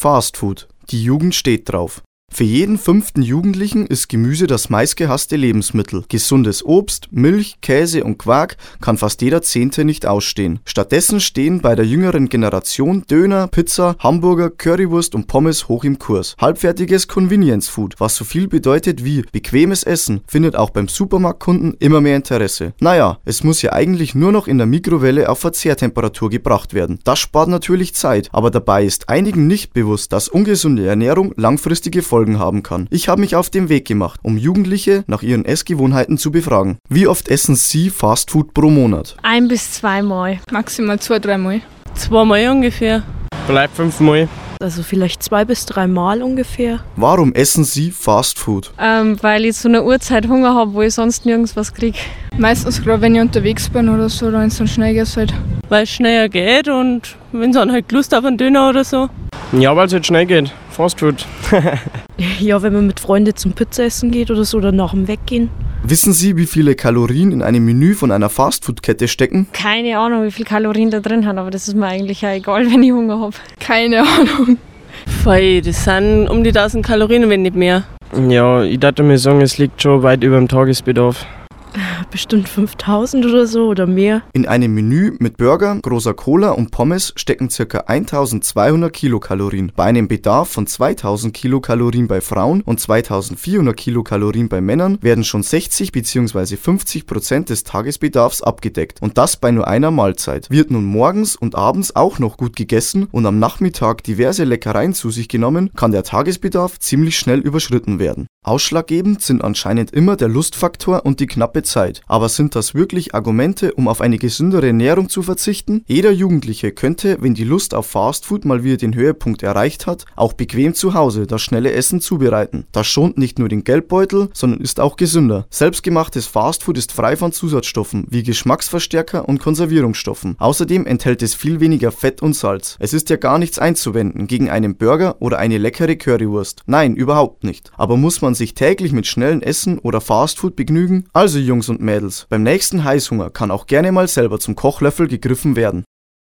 Fast Food. Die Jugend steht drauf. Für jeden 5. Jugendlichen ist Gemüse das meistgehasste Lebensmittel. Gesundes Obst, Milch, Käse und Quark kann fast jeder 10. nicht ausstehen. Stattdessen stehen bei der jüngeren Generation Döner, Pizza, Hamburger, Currywurst und Pommes hoch im Kurs. Halbfertiges Convenience Food, was so viel bedeutet wie bequemes Essen, findet auch beim Supermarktkunden immer mehr Interesse. Naja, es muss ja eigentlich nur noch in der Mikrowelle auf Verzehrtemperatur gebracht werden. Das spart natürlich Zeit, aber dabei ist einigen nicht bewusst, dass ungesunde Ernährung langfristige Folgen haben kann. Ich habe mich auf den Weg gemacht, um Jugendliche nach ihren Essgewohnheiten zu befragen. Wie oft essen Sie Fastfood pro Monat? 1 bis 2 Mal. Maximal 2-3 Mal. 2 Mal ungefähr. Bleibt 5 Mal. Also vielleicht 2 bis 3 Mal ungefähr. Warum essen Sie Fastfood? Weil ich zu einer Uhrzeit Hunger habe, wo ich sonst nirgends was kriege. Meistens gerade wenn ich unterwegs bin oder so, wenn es dann schnell geht halt. Weil es schneller geht und wenn es dann halt Lust auf einen Döner oder so. Ja, weil es halt schnell geht. Fastfood. Ja, wenn man mit Freunden zum Pizza essen geht oder so, oder nach dem Weggehen. Wissen Sie, wie viele Kalorien in einem Menü von einer Fastfood-Kette stecken? Keine Ahnung, wie viel Kalorien da drin haben, aber das ist mir eigentlich auch egal, wenn ich Hunger habe. Keine Ahnung. Voll, das sind um die 1000 Kalorien, wenn nicht mehr. Ja, ich dachte mir sagen, es liegt schon weit über dem Tagesbedarf. Bestimmt 5000 oder so oder mehr. In einem Menü mit Burger, großer Cola und Pommes stecken ca. 1200 Kilokalorien. Bei einem Bedarf von 2000 Kilokalorien bei Frauen und 2400 Kilokalorien bei Männern werden schon 60 bzw. 50% des Tagesbedarfs abgedeckt. Und das bei nur einer Mahlzeit. Wird nun morgens und abends auch noch gut gegessen und am Nachmittag diverse Leckereien zu sich genommen, kann der Tagesbedarf ziemlich schnell überschritten werden. Ausschlaggebend sind anscheinend immer der Lustfaktor und die knappe Zeit. Aber sind das wirklich Argumente, um auf eine gesündere Ernährung zu verzichten? Jeder Jugendliche könnte, wenn die Lust auf Fastfood mal wieder den Höhepunkt erreicht hat, auch bequem zu Hause das schnelle Essen zubereiten. Das schont nicht nur den Geldbeutel, sondern ist auch gesünder. Selbstgemachtes Fastfood ist frei von Zusatzstoffen wie Geschmacksverstärker und Konservierungsstoffen. Außerdem enthält es viel weniger Fett und Salz. Es ist ja gar nichts einzuwenden gegen einen Burger oder eine leckere Currywurst. Nein, überhaupt nicht. Aber muss man sich täglich mit schnellem Essen oder Fastfood begnügen? Also Jungs und Mädels, beim nächsten Heißhunger kann auch gerne mal selber zum Kochlöffel gegriffen werden.